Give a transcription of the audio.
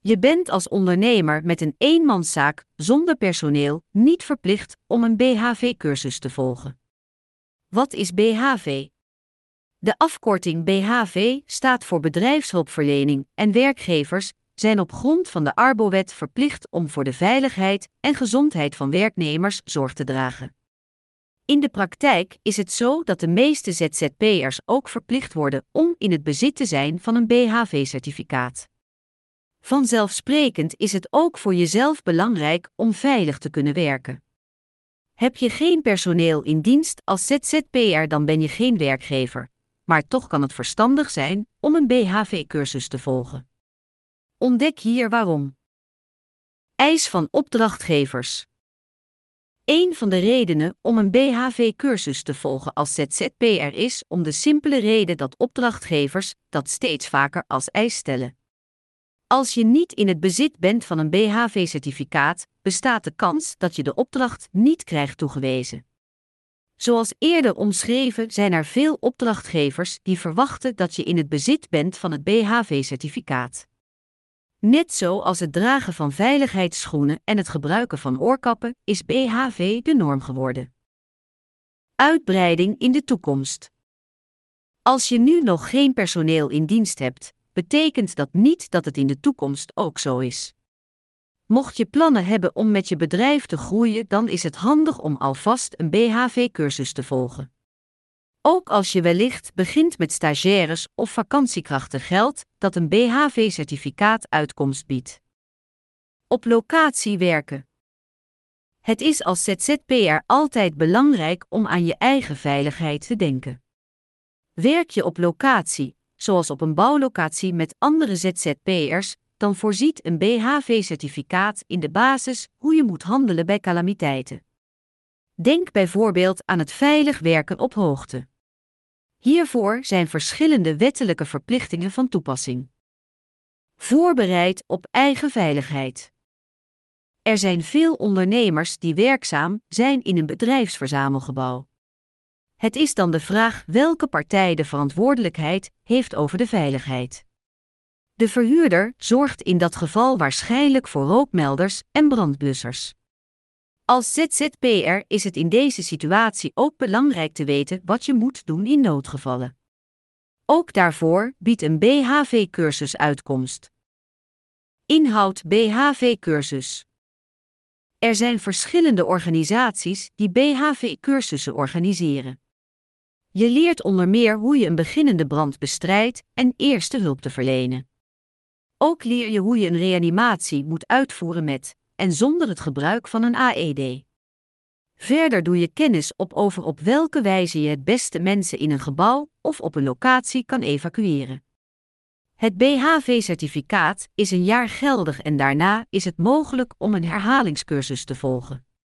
Je bent als ondernemer met een eenmanszaak zonder personeel niet verplicht om een BHV-cursus te volgen. Wat is BHV? De afkorting BHV staat voor bedrijfshulpverlening en werkgevers zijn op grond van de Arbowet verplicht om voor de veiligheid en gezondheid van werknemers zorg te dragen. In de praktijk is het zo dat de meeste ZZP'ers ook verplicht worden om in het bezit te zijn van een BHV-certificaat. Vanzelfsprekend is het ook voor jezelf belangrijk om veilig te kunnen werken. Heb je geen personeel in dienst als ZZP'er, dan ben je geen werkgever, maar toch kan het verstandig zijn om een BHV-cursus te volgen. Ontdek hier waarom. Eis van opdrachtgevers. Een van de redenen om een BHV-cursus te volgen als ZZP'er is om de simpele reden dat opdrachtgevers dat steeds vaker als eis stellen. Als je niet in het bezit bent van een BHV-certificaat, bestaat de kans dat je de opdracht niet krijgt toegewezen. Zoals eerder omschreven zijn er veel opdrachtgevers die verwachten dat je in het bezit bent van het BHV-certificaat. Net zoals het dragen van veiligheidsschoenen en het gebruiken van oorkappen is BHV de norm geworden. Uitbreiding in de toekomst. Als je nu nog geen personeel in dienst hebt, betekent dat niet dat het in de toekomst ook zo is. Mocht je plannen hebben om met je bedrijf te groeien, dan is het handig om alvast een BHV-cursus te volgen. Ook als je wellicht begint met stagiaires of vakantiekrachten geldt dat een BHV-certificaat uitkomst biedt. Op locatie werken. Het is als ZZP'er altijd belangrijk om aan je eigen veiligheid te denken. Werk je op locatie, zoals op een bouwlocatie met andere ZZP'ers, dan voorziet een BHV-certificaat in de basis hoe je moet handelen bij calamiteiten. Denk bijvoorbeeld aan het veilig werken op hoogte. Hiervoor zijn verschillende wettelijke verplichtingen van toepassing. Voorbereid op eigen veiligheid. Er zijn veel ondernemers die werkzaam zijn in een bedrijfsverzamelgebouw. Het is dan de vraag welke partij de verantwoordelijkheid heeft over de veiligheid. De verhuurder zorgt in dat geval waarschijnlijk voor rookmelders en brandblussers. Als ZZP'er is het in deze situatie ook belangrijk te weten wat je moet doen in noodgevallen. Ook daarvoor biedt een BHV-cursus uitkomst. Inhoud BHV-cursus. Er zijn verschillende organisaties die BHV-cursussen organiseren. Je leert onder meer hoe je een beginnende brand bestrijdt en eerste hulp te verlenen. Ook leer je hoe je een reanimatie moet uitvoeren met en zonder het gebruik van een AED. Verder doe je kennis over op welke wijze je het beste mensen in een gebouw of op een locatie kan evacueren. Het BHV-certificaat is een jaar geldig en daarna is het mogelijk om een herhalingscursus te volgen.